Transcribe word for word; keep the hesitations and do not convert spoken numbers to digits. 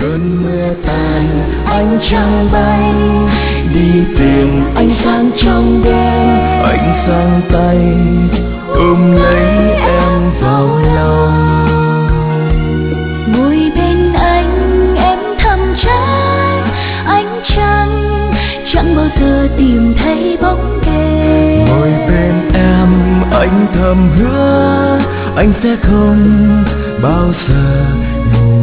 cơn mưa tàn ánh trăng bay, đi tìm ánh sáng trong đêm. Anh giang tay ôm lấy em vào lòng. Ngồi bên anh em thầm trách ánh trăng chẳng bao giờ tìm thấy bóng đêm. Ngồi bên em anh thầm hứa anh sẽ không bao giờ ngủ